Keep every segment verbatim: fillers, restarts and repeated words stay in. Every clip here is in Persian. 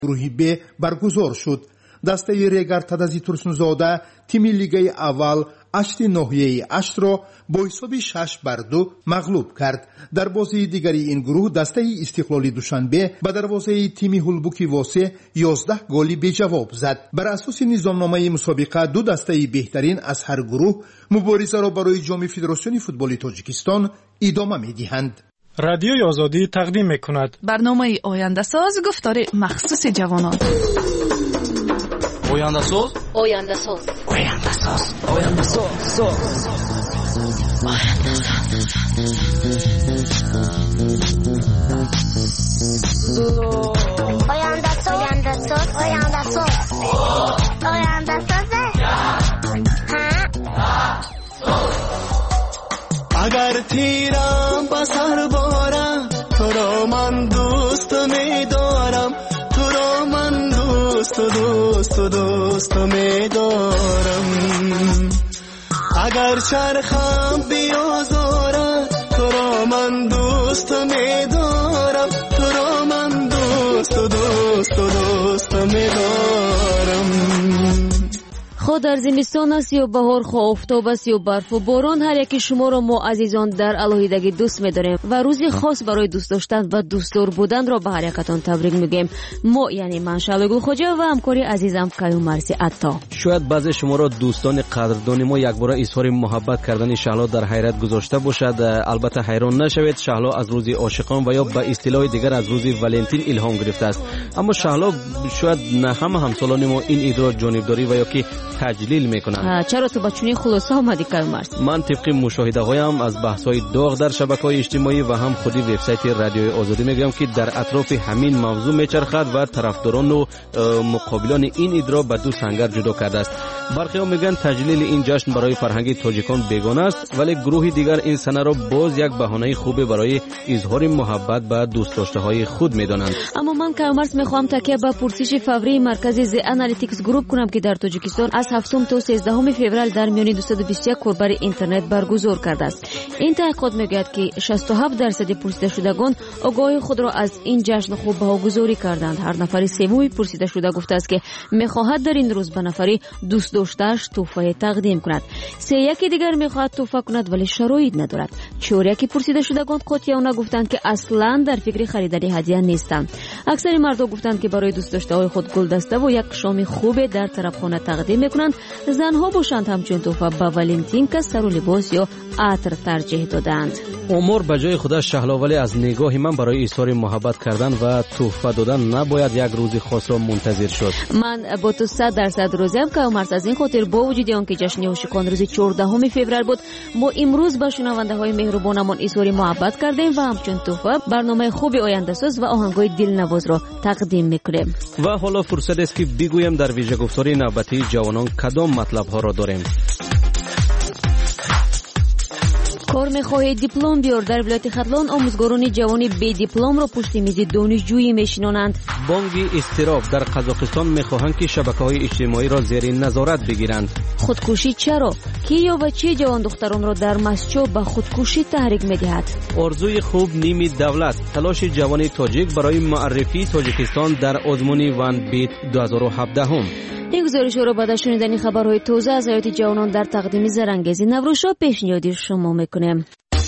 گروهی ب برگزار شد. دسته رگرتدازی ترسنزاده تیمی لیگای اول اشتی ناحیه اشت را با حساب شش بر دو مغلوب کرد. در بازی دیگری این گروه دسته استقلالی دوشنبه به دروازه تیم هولبوکی واسه یازده گلی به جواب زد. بر اساس نظامنامه مسابقه دو دسته بهترین از هر گروه مبارزه را برای جام فدراسیون فوتبال تاجیکستان ادامه می‌دهند. رادیوی آزادی تقدیم می‌کند برنامه آینده ساز گفتار مخصوص جوانان. آینده ساز آینده ساز آینده ساز آینده ساز آینده ساز آینده ساز آینده ساز آینده ساز اگر تیرم بسر بارم تو را من دوست می‌دارم، تو را من دوست و دوست و دوست می‌دارم. اگر چرخم بیازارم تو را من دوست می‌دارم، تو را من دوست و دوست و دوست می‌دارم. خود در زمستان است یا بهار، خواه آفتاب است یا برف و باران، هر یکی شما را ما عزیزان در الهیدگی دوست می‌داریم و روزی خاص برای دوست داشتن و دوستدار بودن را به هر یکتان تبریک میگیم. ما یعنی من شعله خوجا و همکاری عزیزم کیوم مرسی عطا. شاید بعضی شما را دوستان قدردان ما یک بار اظهار محبت کردن شهلا در حیرت گذاشته باشد. البته حیران نشوید، شهلا از روز عاشقان و یا به اصطلاح دیگر از روز ولنتین الهام گرفته است. اما شهلا شاید نه همه همسالان ما این ادعا جانبداری و یا که تجلیل میکنند. چرا تو با چنین خلاصه آمدی کیوم مرسی؟ من طبق مشاهده هایم از بحث های داغ در شبکه‌های اجتماعی و هم خودی وبسایت رادیوی آزادی میگم که در اطراف همین موضوع میچرخد و طرفداران و مقابلان این ادعا به دو سنگر جدا کرده است. برخی ها میگن تجلیل این جشن برای فرهنگ تاجیکان بیگانه است، ولی گروه دیگر این سنه را باز یک بهانه خوب برای اظهار محبت به دوست داشته های خود میدانند. اما من کیوم مرسی میخوام تکیه به پرسش فوری مرکز زی انالیتیکس گروپ کنم که در تاجیکستان از هفتم تا سیزدهم فوریه در میان دویست و بیست و یک کاربر اینترنت برگزار کرده است. این تحقیقات میگوید که شصت و هفت درصد پرسیده شدگان آگاهی خود را از این جشن خوب بهاگذاری کردند. هر نفر سوم پرسیده شده گفته است که میخواهد در این روز به نفری دوست داشته‌اش تحفه تقدیم کند. سه یکی دیگر میخواهد تحفه کند ولی شرایط ندارد. چهار یکی پرسیده شدگان قاطعانه گفتند که اصلا در فکر خریداری هدیه نیستند. اکثر مردها گفتند که برای دوست داشته‌های خود گلدسته و یک شام خوب در طرف خانه تقدیم میکنند. زنها باشند همچون تحفه به ولنتین که سر و لباس یا عطر ترجیح دادند. امور به جای خودش شهلا، ولی از نگاه من برای اظهار محبت کردن و تحفه دادن نباید یک روز خاص را منتظر شد. من با تو صد درصد راضیم که مرز از این خاطر با وجود آنکه جشن عاشقان روز چهاردهم فوریه بود، ما امروز به شنونده های مهربانمان اظهار محبت کردیم و همچون تحفه برنامه خوب آینده ساز و آهنگای دلنواز را تقدیم میکنیم. و حالا فرصت است که بگویم در ویژه گفتاری نوبتی جوانان کدام مطلب ها را داریم. کار می‌خواهید دیپلم بیار؟ در ولایت خرلان آموزگاران جوانی بی دیپلم را پشت میز دانشجویی میشینانند. بانک اضطراب در قزاقستان می‌خواهند که شبکه‌های اجتماعی را زیر نظارت بگیرند. خودکشی چرا؟ کی یا بچه جوان دختران را در مسجد به خودکشی تحریک می‌دهد؟ آرزوی خوب نیمی دولت، تلاش جوان تاجیک برای معرفی تاجیکستان در آزمون ون بیت دو هزار و هفده هم. این گزارش را بعد از شنیدن خبرهای تازه از حیات جوانان در تقدیم زرنگیزی نوروز را پیشنهادی شما میکنیم.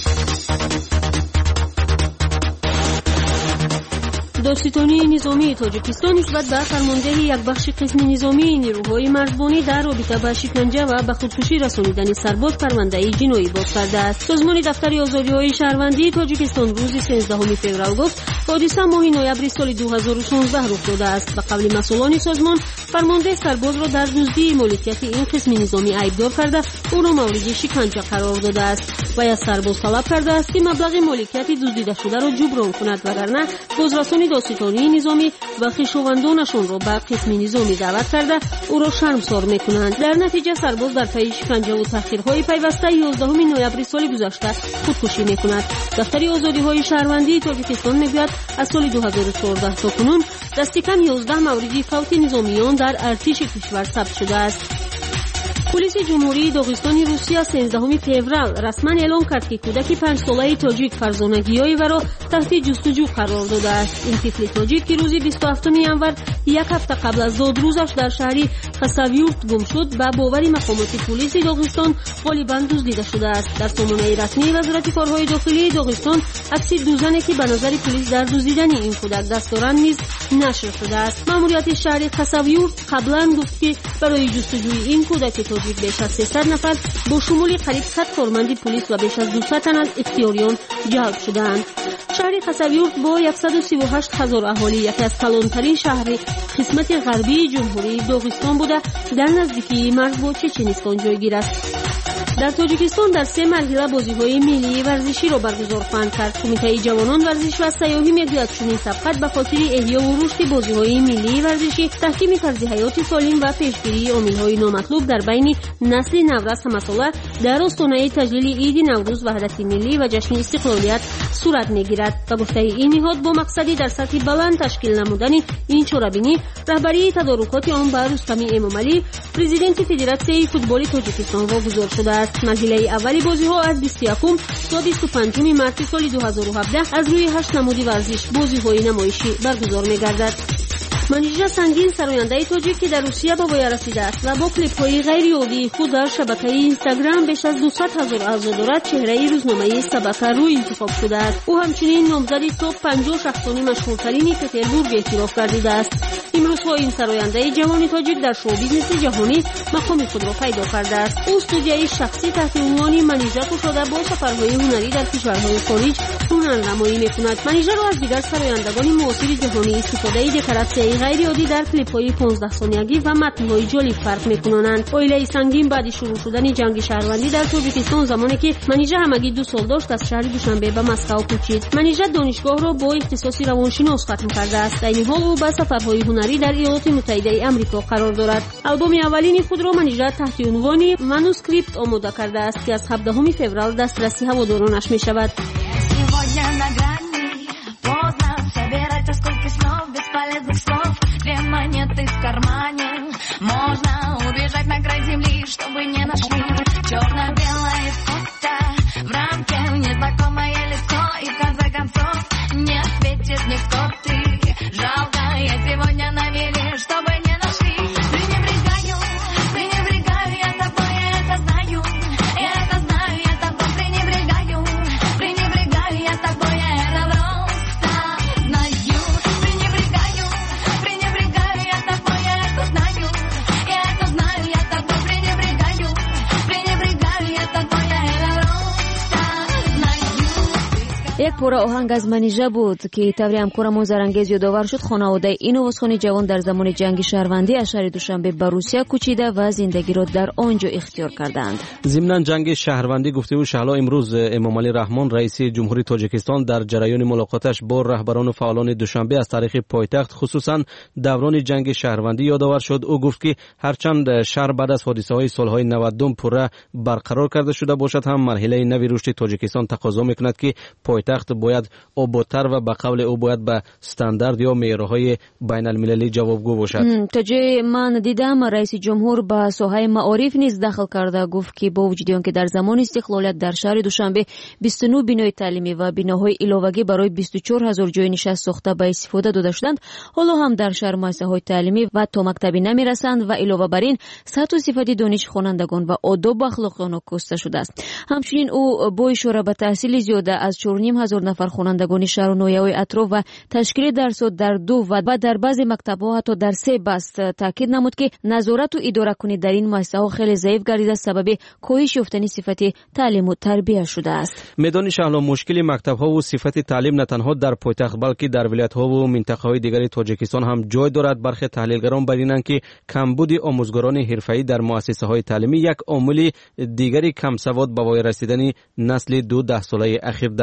دادستانی نظامی تاجیکستان نسبت به فرماندهی یک بخش قسم نظامی نیروهای مرزبانی در رابطه با شکنجه و به خودکشی رسانیدن سرباز پرونده جنایی باز کرده است. سازمان دفتر آزادی‌های شهروندی تاجیکستان روز سیزدهم فوریه گفت حادثه ماه نوامبر سال دو هزار و شانزده رخ داده است. به قول مسئولان سازمان، فرمانده سرباز را در دزدی مالکیت این قسم نظامی عیبدار کرده او را مورد شکنجه قرار داده است و از سرباز طلب کرده است که مبلغ مالکیت دزدیده شده را جبران کند، وگرنه بازرسانی دادستانی نظامی و خویشاوندانشان را به قسم نظامی دعوت کرده او را شرمسار میکنند. در نتیجه سرباز در پی شکنجه و تحقیرهای پیوسته یازدهم نوامبر سال گذشته خودکشی میکند. دفتر آزادی‌های شهروندی تاجیکستان میگوید از سال دو هزار و چهارده تا کنون دست کم یازده مورد فوت نظامیان در ارتش کشور ثبت شده است. پلیس جمهوری داغستان روسیه سیزدهم فوریه رسما اعلام کرد که کودک پنج ساله تاجیک فرزانگی‌های او را تحت جستجو قرار داده است. این طفل تاجیک که روز بیست و هفتم ژانویه یک هفته قبل از زادروزش در شهر خساویورت گم شد به باور مقامات پلیس داغستان غالبا دزدیده شده است. در سامانه رسمی وزارت کارهای داخلی داغستان عکس دو زنی که به نظر پلیس در دزدیدن این کودک دست دارند نیز نشر شده است. ماموریت شهر خساویورت قبلا گفت که برای جستجوی این کودک تاجیک بیش از سیصد نفر با شمول قریب صد کارمند پلیس و بیش از دویست تن از اختیاریان جلب شدند. شهر خساویورت با صد و سی و هشت هزار اهالی یکی از کلانترین شهر قسمت غربی جمهوری داغستان بوده در نزدیکی مرز با چچنستان جایگیر است. در تاجیکستان در سه مرحله بازی‌های ملی ورزشی را برگزار خواهند کرد. کمیته جوانان ورزش و سیاحی می‌گوید چنین سبقت به خاطر احیا و رشد بازی‌های ملی ورزشی، تحکیم طرز حیات سالم و پیشگیری عامل‌های نامطلوب در بین نسل نوروز همساله در آستانه تجلیل عید نوروز، وحدت ملی و جشن استقلالیت صورت می‌گیرد. و گفته این نهاد با مقصدی در سطح بلند تشکیل نمودن این چهاربینی رهبری تدارکات آن به رستم امامعلی پرزیدنت فدراسیون فوتبال تاجیکستان واگذار شده است. مرحله اولی بازی‌ها از بیست و یکم تا بیست و پنجم مارس سال دو هزار و هفده از روی هشت نماد ورزش بازی‌های نمایشی برگزار می‌گردد. منیژه سنگین سراینده تاجیک که در روسیه به وی رسیده است و با کلیپ‌های غیر عادی خود در شبکه اینستاگرام بیش از دویست هزار اعضا دارد، چهره روزنامه شبکه روی انتخاب شده است. او همچنین نامزد تاپ پنجاه شخصان مشهورترین پترزبورگ اعتراف گردیده است. امروزها این سراینده جوان تاجیک در شو بیزنس جهانی مقام خود را پیدا کرده است. او استودیوی شخصی تحت عنوان منیژه گشاده با سفرهای هنری در کشورهای خارج هنرنمایی می‌کند. منیژه را از دیگر سرایندگان معاصر جهانی استفاده دکوراسیون غیر عادی در کلیپ‌های پانزده ثانیه‌ای و متن‌های جالب فرق می‌کنند. اویله سنگین بعد شروع شدن جنگ شهروندی در تاجیکستان زمانی که منیژه همگی دو سال داشت از شهر دوشنبه به مسکو کوچید. منیژه دانشگاه را با اختصاص روانشناس ختم کرده است. در این حال او با سفرهای هنری در ایالات متحده آمریکا قرار دارد. آلبوم اولین خود را منیژه تحت عنوان مانوسکریپت آماده کرده است که از هفدهم فوریه دسترسی هوادارانش می‌شود. Две монеты в кармане. Можно убежать на край земли, чтобы не нашли. Черно-белое фото в рамке, незнакомое лицо. И в конце концов не ответит никто. Ты жалко, я сегодня на мели, чтобы не нашли. Пренебрегаю, пренебрегаю я тобой, я это знаю. Я это знаю, я тобой пренебрегаю. Пренебрегаю я тобой, я это просто знаю. Пренебрегаю, пренебрегаю я тобой, я это знаю. Я это знаю, я тобой пренебрегаю. Пренебрегаю я тобой, я это просто знаю. یک پاره آهنگ از منیژه بود که طوری همکارمون زرانگیز یادآور شد. خانواده این آوازخوان جوان در زمان جنگ شهروندی از شهر دوشنبه به روسیه کوچیده و زندگی را در آنجا اختیار کردند. ضمن جنگ شهروندی گفته و شهلا امروز امامعلی رحمان رئیس جمهوری تاجیکستان در جریان ملاقاتش با رهبران و فعالان دوشنبه از تاریخ پایتخت خصوصا دوران جنگ شهروندی یادآور شد. او گفت که هرچند شهر بعد از حادثه‌های سالهای نود و دو پوره برقرار کرده شده باشد، هم مرحله نوی رشد تاجیکستان تقاضا می‌کند که پایتخت باید آبادتر و به قول او باید به استاندارد یا معیارهای بین المللی جوابگو باشد. تا جای من دیدم رئیس جمهور به ساحه معارف نیز دخل کرده. گفت که با وجود آنکه در زمان استقلالیت در شهر دوشنبه بیست و نه بنای تعلیمی و بناهای علاوه‌ای برای بیست و چهار هزار جای نشست ساخته به استفاده داده شدند، حالا هم در شهر مؤسسه‌های تعلیمی و تا مکتبی نمی‌رسند و علاوه بر این سطح و صفت دانش خوانندگان و آداب و اخلاق آنها کاسته شده است. همچنین او با اشاره به تحصیل زیاده از چهار و نیم هزار نفر خوانندگان شهر و ناحیه‌های اطراف و تشکیل درس‌ها در دو و در بعضی مکتب‌ها حتی در سه بست تاکید نمود که نظارت و اداره کنی در این مؤسسه‌ها خیلی ضعیف گردیده، سبب کاهش یافتن صفت تعلیم و تربیت شده است. میدان شهلا مشکل مکتب‌ها و صفت تعلیم نه تنها در پایتخت بلکه در ولایت‌ها و منطقه‌های دیگر تاجیکستان هم جای دارد. برخی تحلیلگران بر اینند که کمبود آموزگاران حرفه‌ای در مؤسسه‌های تعلیمی یک عامل دیگری کم سواد به وای رسیدن نسل دو ده ساله اخیر در کشور است.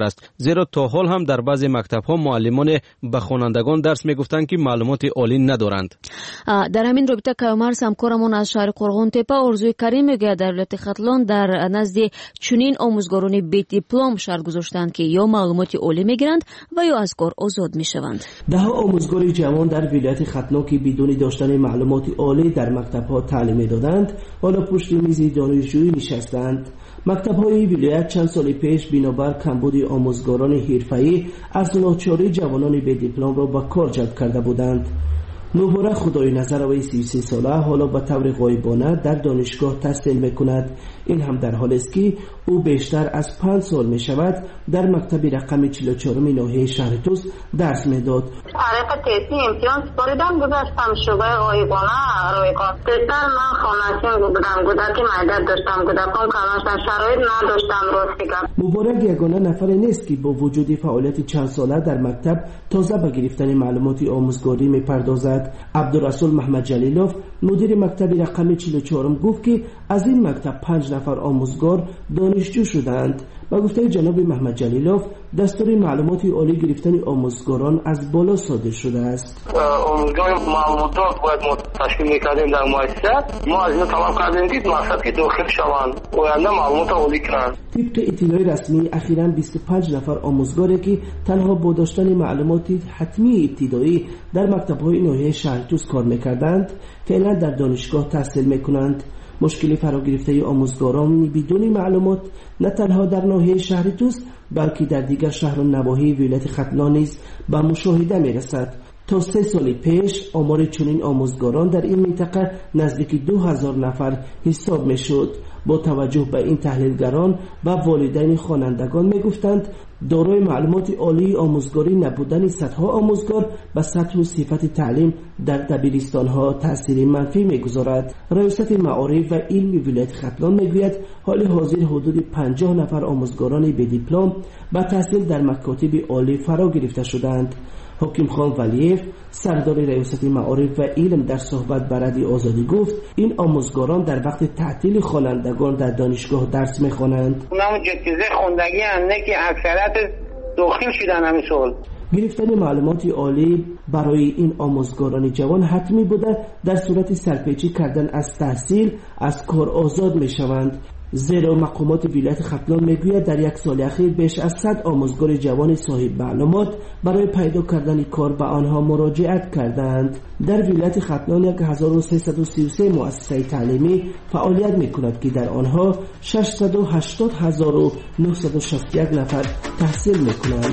است. زیرا تا حال هم در بعضی مکتب‌ها معلمان به خوانندگان درس می‌گفتند که معلومات عالی ندارند. در همین رابطه کامر همکارمون از شهر قرغون تپه ارزوی کریم میگه در ولایت ختلان در نزد چنین آموزگاران بی دیپلم شرط گذاشتند که یا معلومات عالی میگیرند و یا از کار آزاد میشوند. ده آموزگار جوان در ولایت ختلان که بدون داشتن معلومات عالی در مکتب‌ها تعلیم می‌دادند، حالا پشت میز دانشجویی نشستند. مکتب‌های ولایت چند سال پیش بنابر کمبود آموزگاران حرفه‌ای از ناچاری جوانان بی دیپلم را به کار جلب کرده بودند. مبارک خدای نظروی سی و سه ساله حالا به طور غایبانه در دانشگاه تحصیل میکند. این هم در حالی است که او بیشتر از پنج سال می شود در مکتب رقم چهل و چهار ناحیه شهر توس درس میداد. طریق تستی امتحان سپاریدم گذاشتم شبه غایبانه روی کار. پسر من خانشین بودم، کودکی معدت داشتم، کودکان کلانشتن، شرایط نداشتم راست میگم. مبارک یگانه نفر نیست که با وجود فعالیت چند ساله در مکتب تازه به گرفتن معلومات آموزگاری میپردازد. عبدالرسول محمد جلیلوف مدیر مکتب رقم چهل و چهار گفت که از این مکتب پنج نفر آموزگار دانشجو شدند. با گفته جناب محمد جلیلوف دستور معلومات عالی گرفتن آموزگاران از بالا صادر شده است. آموزگار معلومات باید ما تشکیل میکردیم در مؤسسه. ما از این طلب کردیم دید مقصد که داخل شوند آینده معلومات عالی کنند. طبق اطلاع رسمی اخیراً بیست و پنج نفر آموزگاری که تنها با داشتن معلومات حتمی ابتدایی در مکتب‌های ناحیه شهر توس کار میکردند فعلا در دانشگاه تحصیل میکنند. مشکلی فرا گرفته آموزگاران بدون معلومات نه تنها در ناحیه شهر توس بلکه در دیگر شهر و نواحی ولایت ختلان نیز به مشاهده میرسد. تا سه سال پیش آمار چنین آموزگاران در این منطقه نزدیک دو هزار نفر حساب میشد. با توجه به این تحلیلگران و والدین خوانندگان میگفتند دارای معلومات عالی آموزگاری نبودن صدها آموزگار به سطح و صفت تعلیم در دبیرستان‌ها تأثیر منفی میگذارد. ریاست معارف و علم ولایت ختلان میگوید حال حاضر حدود پنجاه نفر آموزگاران بی دیپلم به تحصیل در مکاتب عالی فرا گرفته شدند. حکیم خان ولیف سردار ریاست معارف و علم در صحبت با رادیو آزادی گفت این آموزگاران در وقت تعطیل خوانندگان در دانشگاه درس میخوانند. اونم جتیزه خوندگی هنده که اکثریت داخل شدن همین سال. گرفتن معلومات عالی برای این آموزگاران جوان حتمی بوده، در صورت سرپیچی کردن از تحصیل از کار آزاد میشوند. زیرا مقامات ولایت ختلان میگوید در یک سال اخیر بیش از صد آموزگار جوان صاحب معلومات برای پیدا کردن کار به آنها مراجعت کردند. در ولایت ختلان هزار و سیصد و سی و سه مؤسسه تعلیمی فعالیت میکند که در آنها ششصد و هشتاد هزار و نهصد و شصت و یک نفر تحصیل میکنند.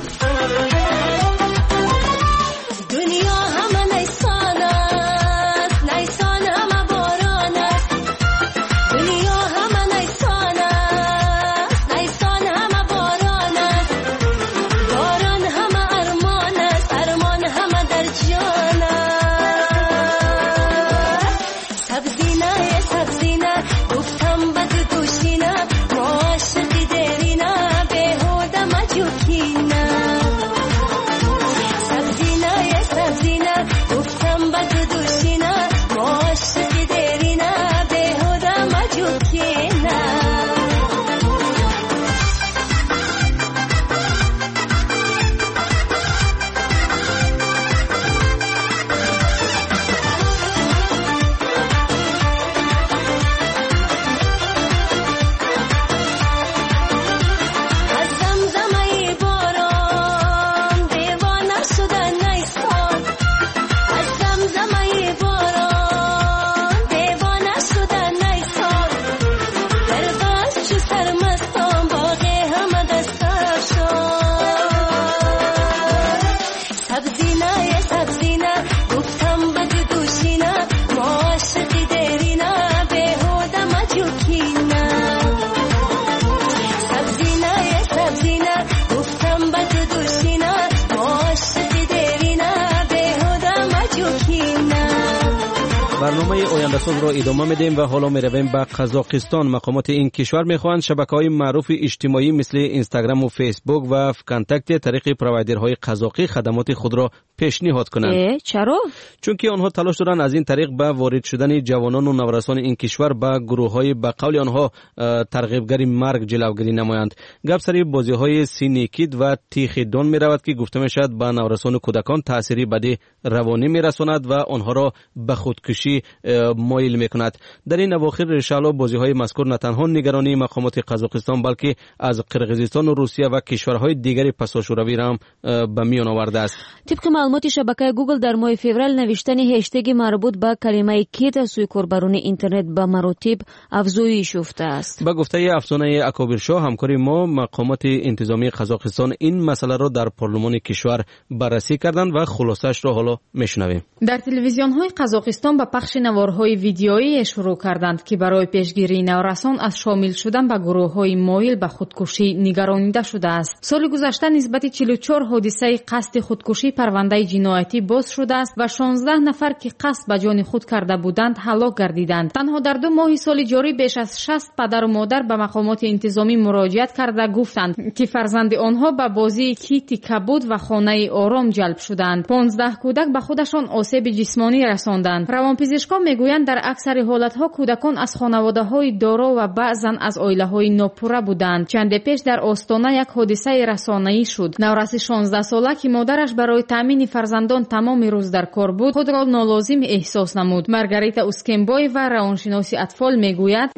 برنامه آینده ساز را ادامه میدیم و حالا میرویم به قزاقستان. مقامات این کشور میخواهند شبکه‌های معروف اجتماعی مثل اینستاگرام و فیسبوک و فکنتاکت طریق پروایدرهای قزاقی خدمات خود را پیشنهاد کنند. چرا؟ چون که آنها تلاش دارند از این طریق به وارد شدن جوانان و نورسان این کشور به گروه‌های به قول آنها ترغیبگر مرگ جلوگیری نمایند. گپ سر بازی‌های سینیکید و تیخ دان می‌رود که گفته می‌شود به نورسان و کودکان تأثیری بدی روانی می‌رساند و آنها را به خودکشی مایل می‌کند. در این اواخر انشاءالله بازی‌های مذکور نه تنها نگرانی مقامات قزاقستان بلکه از قرقیزستان و روسیه و کشورهای دیگری پساشوروی را هم به میان آورده است. طبق معلومات شبکه گوگل در ماه فوریه نوشتن هشتگ مربوط به کلمه کید از سوی کاربران اینترنت به مراتب افزایش یافته است. با گفته افسانه اکابرشاه همکار ما مقامات انتظامی قزاقستان این مسئله را در پارلمان کشور بررسی کردند و خلاصش را حالا میشنویم. در تلویزیون‌های قزاقستان به پخش نوارهای ویدیویی شروع کردند که برای پیشگیری نورسان از شامل شدن به گروه‌های مایل به خودکشی نگرانیده شده است. سال گذشته نسبت چهل و چهار حادثه قصد خودکشی پرونده جنایتی باز شده است و شانزده نفر که قصد به جان خود کرده بودند هلاک گردیدند. تنها در دو ماه سال جاری بیش از شصت پدر و مادر به مقامات انتظامی مراجعت کرده گفتند که فرزند آنها به بازی کیت کبود و خانه آرام جلب شدند. پانزده کودک به خودشان آسیب جسمانی رساندند. روانپزشکان میگویند در اکثر حالتها کودکان از خانواده‌های دارا و بعضاً از عائله‌های ناپوره بودند. چند پیش در آستانه یک حادثه رسانه‌ای شد. نورس شانزده ساله که مادرش برای تامین فرزندان تمام روز در کار بود خود را نالازم احساس نمود. مارгарита Ускенбоева و روانشناس اطفال میگوید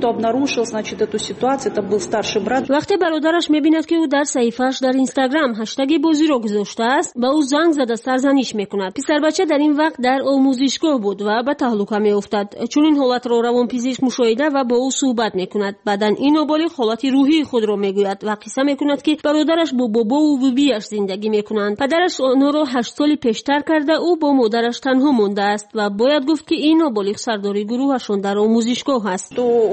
وقتی برادرش میبیند که او در صفحه‌اش در اینستاگرام هشتگ بازی را گذاشته است به او زنگ زده سرزنش میکند. پسر بچه در این وقت در آموزشگاه بود و به تهلکه میافتد. چون این حالت را روانپزشک مشاهده و با او صحبت میکند. بعدن این نابالغ حالت روحی خود را میگوید و قصه میکند که برادرش با بابا و بیبیش زندگی میکنند. پدرش آنها را هشت سال پیشتر کرده او با مادرش تنها مانده است و باید گفت که این نابالغ سرداری گروهشان در آموزشگاه است.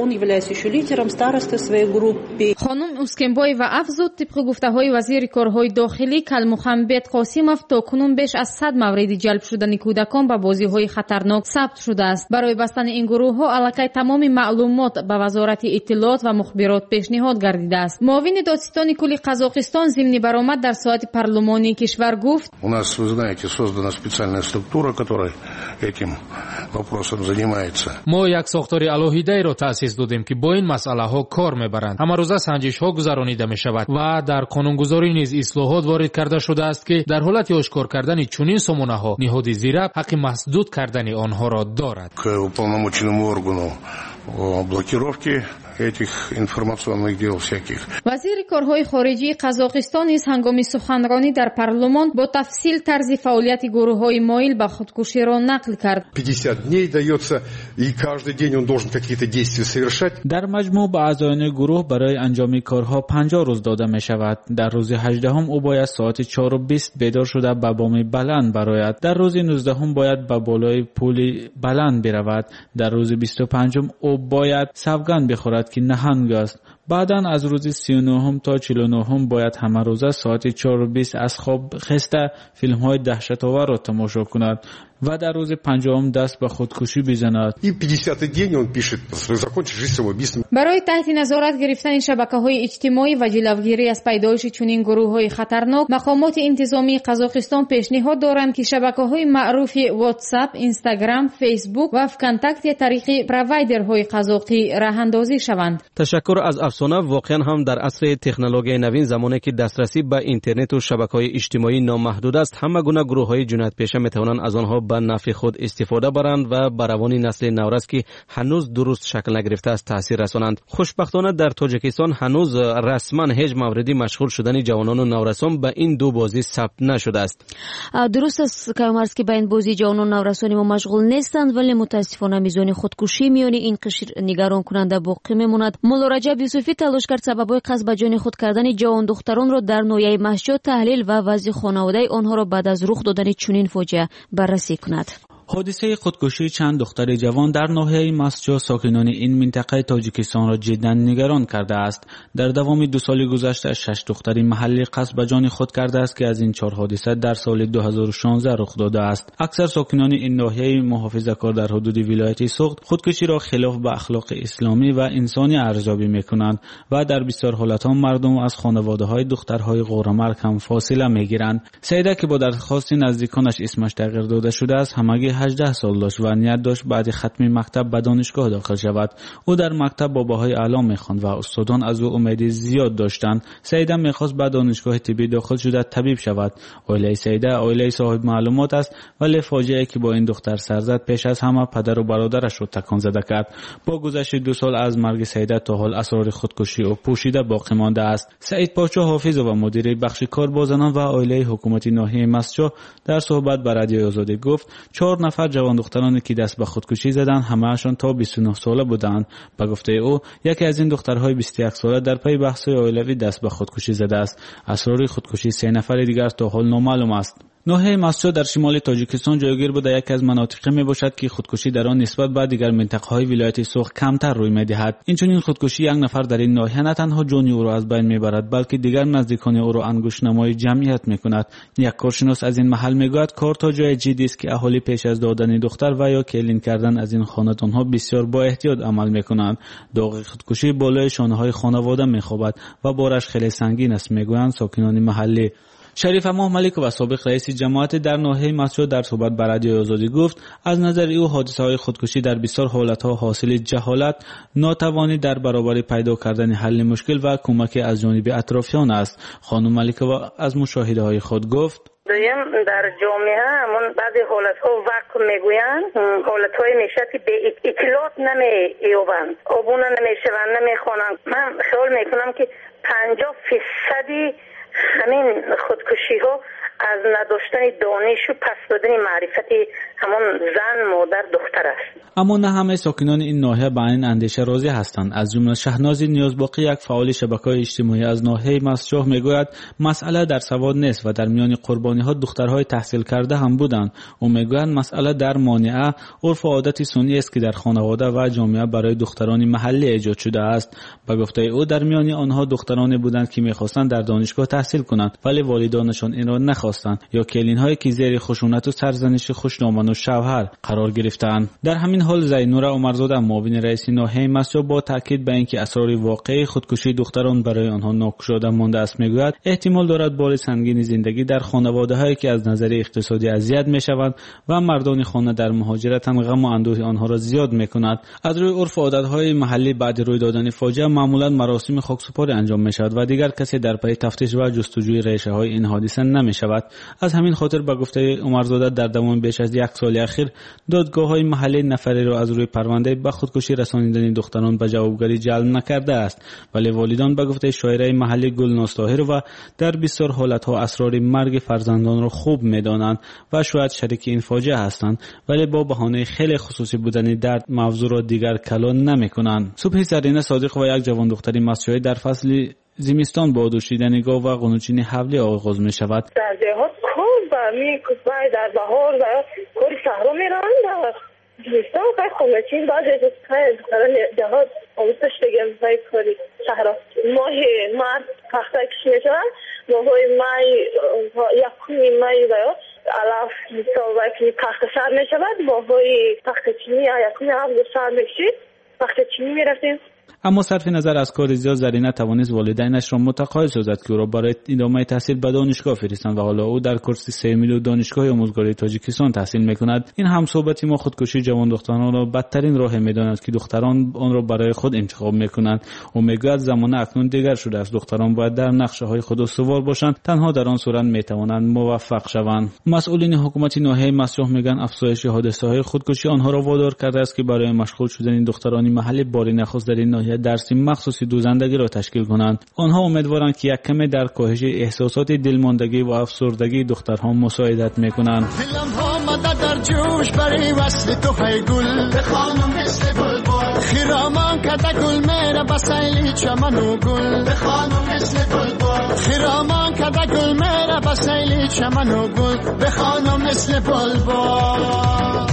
خانم اسکنبویو افزود طبق گفته‌های وزیر کارهای داخلی کلمحمد قاسمов تا کنون بیش از صد مورد جلب شدن کودکان به بازی‌های خطرناک ثبت شده است. برای بستن این گروه‌ها الکی تمام معلومات به وزارت اطلاعات و مخابرات پیشنهاد گردیده است. معاون دادستان کل قزاقستان ضمن برآمد در ساعت پارلمانی کشور گفت: У нас, вы знаете, создана специальная структура, которая этим вопросом занимается. ما یک ساختار الهیده را تأسیس دادیم که با این مسئله ها کار میبرند. همه روزه سنجش ها گذرانیده می شود و در قانونگذاری نیز اصلاحات وارد کرده شده است که در حالت آشکار کردن چنین سامانه ها نهاد زیرب حق مسدود کردن آنها را دارد. К уполномоченному органу блокировки этих информационных дел всяких. وزیر کارهای خارجی قزاقستان نیز هنگام سخنرانی در پارلمان با تفصیل طرز فعالیت گروه‌های مایل به خودکشی را نقل کرد. пятьдесят дней дается и каждый день он должен какие-то действия совершать. در مجموع به اعضایان گروه برای انجام کارها پنجاه روز داده می شود. در روز هجدهم او باید ساعت چهار و بیست بیدار شده به بام بلند برآید. در روز نوزدهم باید به بالای پل بلند برود. در روز بیست و پنجم او باید سوگند بخورد که نهنگ است. بعداً از روز سی و نهم تا چهل و نهم باید همه روزه ساعت چهار و بیست از خواب خسته فیلم های دهشت آور را تماشا کند و در روز پنجم دست به خودکشی بزند. برای تحت نظارت گرفتن شبکه‌های اجتماعی و جلوگیری از پیدایش چنین گروه‌های خطرناک مقامات انتظامی قزاقستان پیشنهاد دارند که شبکه‌های معروف واتساپ، اینستاگرام، فیسبوک و فکنتاکت طریق پروایدرهای قزاقی راه اندازی شوند. تشکر از افسانه. واقعا هم در عصر تکنولوژی نوین زمانی که دسترسی به اینترنت و شبکه‌های اجتماعی نامحدود است همه گونه گروه‌های جنایت پیشه می‌توانند از آنها به نفع خود استفاده برند و بر روان نسل نورس که هنوز درست شکل نگرفته است تاثیر رسانند. خوشبختانه در تاجیکستان هنوز رسما هیچ موردی مشغول شدن جوانان و نورسان به این دو بازی ثبت نشده است. درست است کامرس که به این بازی جوانان و نورسان ما مشغول نیستند ولی متاسفانه میزان خودکشی میان این قشر نگران کننده باقی میماند. مولا رجب یوسفی تلاش کرد سببای قصد به جان خود کردن جوان دختران را در نویه مشجع تحلیل و وضع خانواده آنها را بعد از رخ دادن چنین فاجعه بررسی کند. حادثه خودکشی چند دختر جوان در ناحیه مسجد ساکنان این منطقه تاجیکستان را جدا نگران کرده است. در دوام دو سال گذشته شش دختر محلی قصد به جان خود کرده است که از این چهار حادثه در سال دو هزار و شانزده رخ داده است. اکثر ساکنان این ناحیه محافظه‌کار در حدود ولایت سوخت خودکشی را خلاف به اخلاق اسلامی و انسانی ارزیابی می‌کنند و در بسیار حالت‌ها مردم از خانواده‌های دخترهای غورمرگ هم فاصله می‌گیرند. سیده که با درخواست نزدیکانش اسمش تغییر داده شده است، همگی هجده سال داشت و نیت داشت بعد ختم مکتب به دانشگاه داخل شود. او در مکتب با بهای اعلی می‌خواند و استادان از او امید زیاد داشتند. سیده می‌خواست به دانشگاه طبی داخل شده طبیب شود. عائله سیده عائله صاحب معلومات است، ولی فاجعه‌ای که با این دختر سر زد پیش از همه پدر و برادرش را تکان زده کرد. با گذشت دو سال از مرگ سیده تا حال اسرار خودکشی او پوشیده باقی مانده است. سعید پاچا حافظ و مدیر بخش کار با زنان و عائله حکومتی ناحیه مسجد در صحبت با رادیو آزادی گفت چهار نفر جوان دخترانی که دست به خودکشی زدند همه‌شان تا بیست و نه ساله بودند. به گفته او یکی از این دخترهای بیست و یک ساله در پی بحث عائلوی دست به خودکشی زده است. اسرار خودکشی سه نفر دیگر تا حال نامعلوم است. ناحیه مسجد در شمال تاجیکستان جایگیر بوده یکی از مناطق می باشد که خودکشی در آن نسبت به دیگر منطقه‌های ولایت سوخت کمتر روی می‌دهد. اینچنین خودکشی یک نفر در این ناحیه نه تنها جان او را از بین میبرد بلکه دیگر نزدیکان او را انگشت نمای جمعیت میکند. یک کارشناس از این محل میگوید کار تا جای جدی است که اهالی پیش از دادن دختر و یا کلین کردن از این خانه‌ها بسیار با احتیاط عمل میکنند. داغ خودکشی بالای شانه‌های خانواده میخوابد و بارش خیلی سنگین است میگویند ساکنان محلی. شریف امام ملک و سابق رئیس جماعت در ناحیه مسجد در صحبت با رادیو آزادی گفت از نظر او حادثه‌های خودکشی در بسیار حالت‌ها حاصل جهالت، ناتوانی در برابر پیدا کردن حل مشکل و کمک از جانب اطرافیان است. خانم ملک و از مشاهده‌های خود گفت دویم در جامعه همون بعضی حالت‌ها وقت میگویند حالت‌های میشه که به اطلاعات نمی‌یابند، آبونه نمی‌شوند، نمی‌خوانند. من خیال می‌کنم که پنجاه فیصدی همین خودکشی ها از نداشتن دانش و پس دادن معرفت همون زن، مادر، دختر است. اما نه همه ساکنان این ناحیه به این اندیشه راضی هستند. از جمله شهناز نیازباقی یک فعال شبکه‌های اجتماعی از ناحیه مسجد میگوید مسئله در سواد نیست و در میان قربانی ها دخترهای تحصیل کرده هم بودند. او میگوید مسئله در مانعه عرف و عادت سنی است که در خانواده و جامعه برای دختران محلی ایجاد شده است. به گفته او در میان آنها دخترانی بودند که میخواستند در دانشگاه تحصیل کنند ولی والدانشان این را نخواستند یا کلین‌هایی که زیر خشونت و سرزنش خوشنامان و شوهر قرار گرفتند. در همین حال زینوره عمرزاده معاون رئیس ناحیه مسجد با تاکید به اینکه اسرار واقعی خودکشی دختران برای آنها ناگشوده مانده است میگوید احتمال دارد بار سنگین زندگی در خانواده‌هایی که از نظر اقتصادی اذیت میشوند و مردان خانه در مهاجرت غم و اندوه آنها را زیاد میکند. از روی عرف و عادت‌های محلی بعد روی دادن فاجعه معمولا مراسم خاکسپاری انجام میشود و دیگر کسی در پی تفتیش و جستجوی ریشه‌های این حادثه نمیشود. از همین خاطر به گفته عمرزاده در دوام بیش از یک سال اخیر دادگاه‌های محلی نفری را از روی پرونده به خودکشی رسانیدن دختران به جوابگری جلب نکرده است، ولی والدان به گفته شاعره محلی گلناز طاهر و در بسیار حالت‌ها اسرار مرگ فرزندان را خوب می‌دانند و شاید شریک این فاجعه هستند، ولی با بهانه خیلی خصوصی بودن درد موضوع را دیگر کلان نمی‌کنند. صبح زرینه صادق و یک جوان دختری مسجدی در فصل زمستان با دوشیدن گاو و قنوچین حولی آغاز می شود. در جهات کار برمی کسبای در بهار و کاری صحرا می روند در زمستان خیلی قنوچین بعد از خیلی دختران جهات آموزش بگم برای کاری صحرا ماه مرد پخته کش می شود ماه مای یکمی مای و علاف مثال وقتی پخته سر می شود ماه پخته چینی یکمی هفت سر می شود پخته چینی می رفتیم. اما صرف نظر از کار زیاد زرینه توانست والدینش را متقاعد سازد که او را برای ادامه تحصیل به دانشگاه فرستند و حالا او در کورس سوم دانشگاه آموزگاری تاجیکستان تحصیل میکند. این هم صحبت ما خودکشی جوان دختران را بدترین راه میداند که دختران آن را برای خود انتخاب میکنند. او میگوید زمانه اکنون دیگر شده است، دختران باید در نقشه های خود استوار باشند، تنها در آن صورت میتوانند موفق شوند. مسئولین حکومت ناحیه مسجد میگن افزایش حادثه های خودکشی آنها را وادار کرده است که برای مشغول شدن دختران محلی باری نخست در این ناحیه درسی مخصوصی دوزندگی را تشکیل کنند. آنها امیدوارند که یک کمی در کاهش احساسات دلماندگی و افسردگی دخترها مساعدت میکنند. آمده در جوش برای وصل تو های گل بخوانم مثل بلبل خرامان کده گل میره بسیلی چمن و گل بخوانم مثل بلبل خرامان کده گل میره بسیلی چمن و گل بخوانم مثل بلبل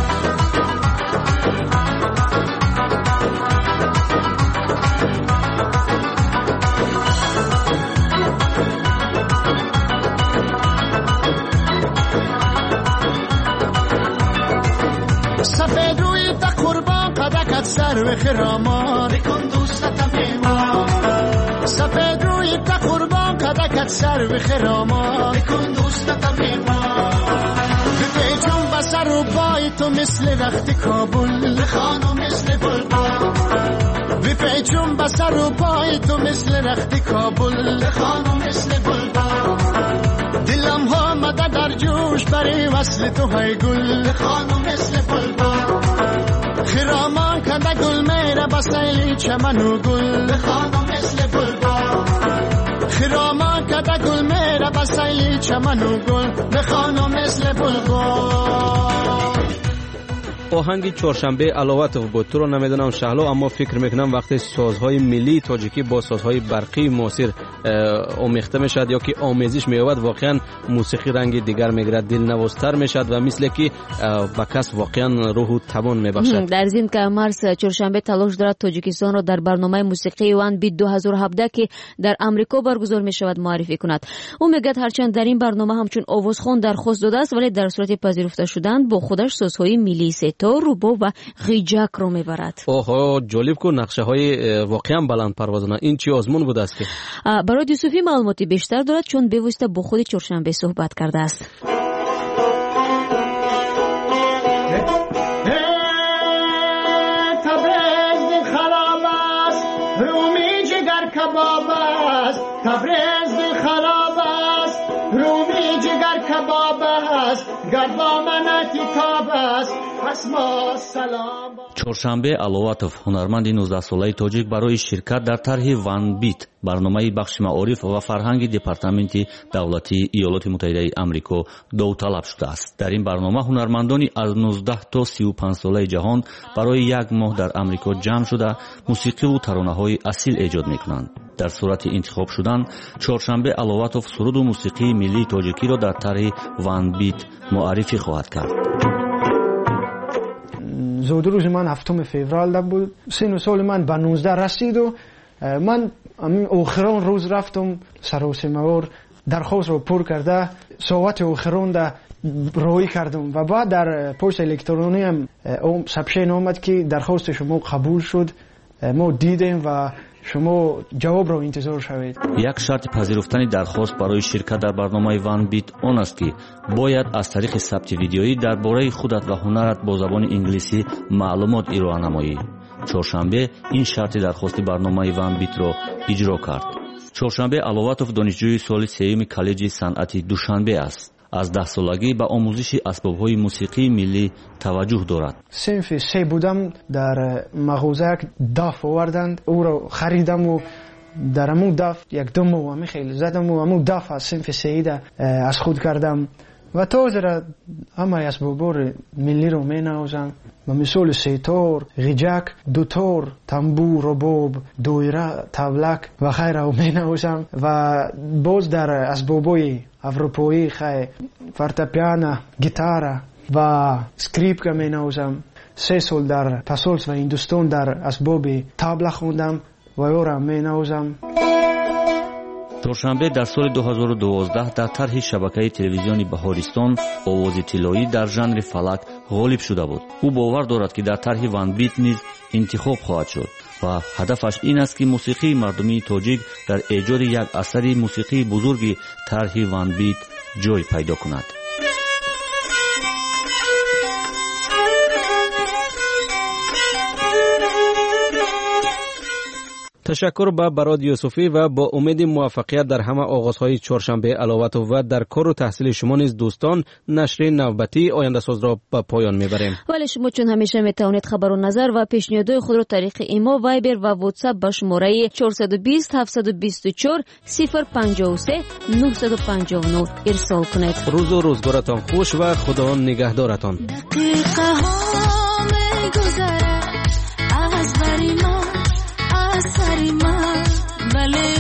سفید روی تا قربان قدکت سر و خرامان بکن دوستت میمان سفید روی تا قربان قدکت سر و خرامان بکن دوستت میمان بپیچون بسر و پای تو مثل رخت کابل بخوانم مثل بلبل بپیچون بسر و پای تو مثل رخت کابل بخوانم مثل بلبل دلم ها مده در جوش برای وصل تو های گل بخوانم مثل بلبل خرامان کنده گل میره بسیلی چمن و گل بخوانم مثل بلبل خرامان کنده گل میره بسیلی چمن و گل بخوانم مثل بلبل. آهنگ چهارشنبه علواتوف بود. تو رو نمیدونم شهلا، اما فکر میکنم وقتی سازهای ملی تاجیکی با سازهای برقی معاصر آمیخته میشد یا که آمیزش مییابد، واقعا موسیقی رنگ دیگر میگیرد، دلنوازتر میشد و مثل که به کس واقعا روح توان میبخشد. در ضمن که مارس چهارشنبه تلاش دارد تاجیکستان را در برنامه موسیقی وان بیت دو هزار و هفده که در امریکا برگزار میشود معرفی کند. او میگوید هرچند در این برنامه همچون آوازخوان درخواست داده است، ولی در صورت پذیرفته شدن با خودش سازهای ملی تو روبو و غیجک رو میبرد. اوه جالب کو، نقشه های واقعا بلند پروازانه. این چی آزمون بوده است که برای یوسفی معلوماتی بیشتر دارد، چون به واسطه با خود چهارشنبه صحبت کرده است. تبریز خراب است، رومی جگر کباب است. تبریز خراب است، رومی جگر کباب است. گربا من کتاب است. чоршанбе аловатов, ҳунарманди нуздаҳ-солаи тоҷик, барои ширкат дар тарҳи ванбит, барномаи бахши маориф ва фарҳанги департаменти давлатии иёлоти муттаҳидаи амрико довталаб шудааст. дар ин барнома ҳунармандони аз нуздаҳ то сию панҷ солаи ҷаҳон барои як моҳ дар амрико ҷамъ шуда мусиқиву таронаҳои асил эҷод мекунанд. дар сурати интихоб шудан, чоршанбе аловатов суруду мусиқии миллии тоҷикиро дар тарҳи ванбит муаррифӣ хоҳад кард. زود روز من هفتم فوریه بود. سن سال من به نوزده رسید و من آخران روز رفتم سراسیمه‌وار درخواست رو پر کرده، ساعت آخران ده روی کردم و بعد در پست الکترونی هم سبشین آمد که درخواست شما قبول شد. ما دیدیم و شما جواب را انتظار شوید. یک شرط پذیرفتن درخواست برای شرکت در برنامه وان بیت آن است که باید از طریق ثبت ویدیویی درباره خودت و هنرت با زبان انگلیسی معلومات ارائه نمایی. چهارشنبه این شرط درخواست برنامه وان بیت را اجرا کرد. چهارشنبه аловатов دانشجوی سال سوم کالج صنعتی دوشنبه است. از ده سالگی به آموزش اسباب‌های موسیقی ملی توجه دارد. صنف سه بودم، در مغازه دف آوردند، او را خریدم و در امون دف یک دو ماه خیلی زدم و امون دف از صنف سه از خود کردم و تازه را همه اسباب‌های ملی رو می نوازم. و مثال سیتار، غیجک، دوتار، تنبور، رباب، دویره، تبلک و خیره رو می نوازم و باز در اسباب‌های اروپایی خیلی فورتپیانو، گیتار و اسکریپکا می نوازم. سه سال در پاسولس و هندوستان در اسباب تبله خوندم و یورا می نوازم. چهارشنبه در سال دو هزار و دوازده در طرح شبکه تلویزیونی بهارستان آواز طلایی در ژانر فلک غالب شده بود. او باور دارد که در طرح وان بیت نیز انتخاب خواهد شد و هدفش این است که موسیقی مردمی تاجیک در ایجاد یک اثر موسیقی بزرگ طرح وان بیت جای پیدا کند. تشکر به براد یوسفی و با امید موفقیت در همه آغازهای چهارشنبه علاوه و در کار و تحصیل شما نیز دوستان، نشر نوبتی آینده ساز را به پایان میبریم. ولی شما چون همیشه میتوانید خبر و نظر و پیشنهادهای خود را طریق ایمو، وایبر و واتساپ به شماره چهارصد و بیست هفتصد و بیست و چهار صفر پنجاه و سه نهصد و پنجاه و نه ارسال کنید. روز و روزگارتان خوش و خدا نگهدارتان. دقیقه ها میگذره از بری ما از سری ما ولی